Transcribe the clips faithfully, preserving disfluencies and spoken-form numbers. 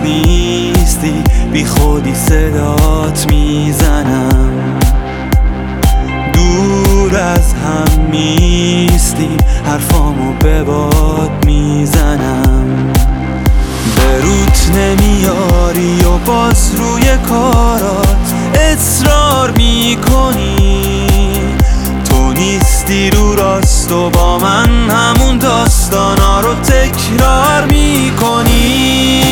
نیستی، بی خودی صدات میزنم. دور از هم میستی، حرفامو به باد میزنم. به روت نمیاری و باز روی کارات اصرار میکنی. تو نیستی رو راست و با من همون داستانا رو تکرار میکنی.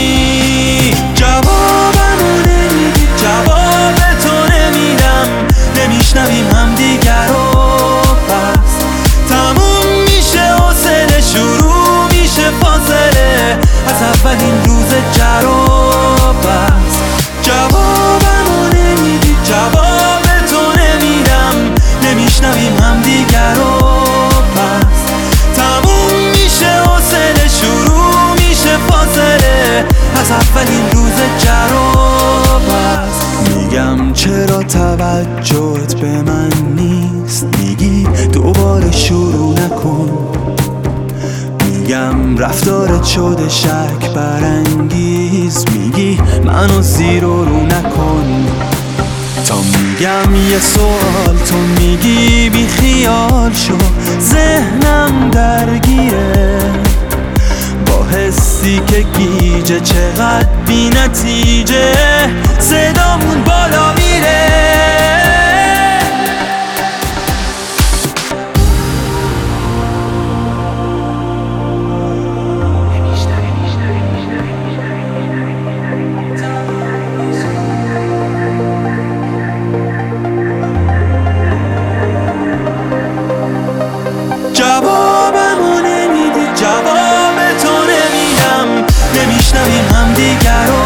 جوابمو نمیدی، جواب تو نمیدم، نمیشنویم هم دیگر رو. پس تموم میشه حوصله، شروع میشه فاصله از اولین روز جر و بحث. جوابمو نمیدی، جواب تو نمیدم، نمیشنویم هم دیگر رو. پس تموم میشه حوصله، شروع میشه فاصله از اولین روز جر و بحث. میگم چرا توجهت به من نیست، میگی دوباره شروع نکن. میگم رفتارت شده شک برانگیز، میگی منو زیر و رو نکن. تا میگم یه سوال تو میگی بی خیال شو، ذهنم درگیره با حسی که گیجه، چقدر بی نتیجه صدامون بالا میره. جوابمو نمیدی، جواب تو نمیدم، نمیشنویم هم دیگر رو.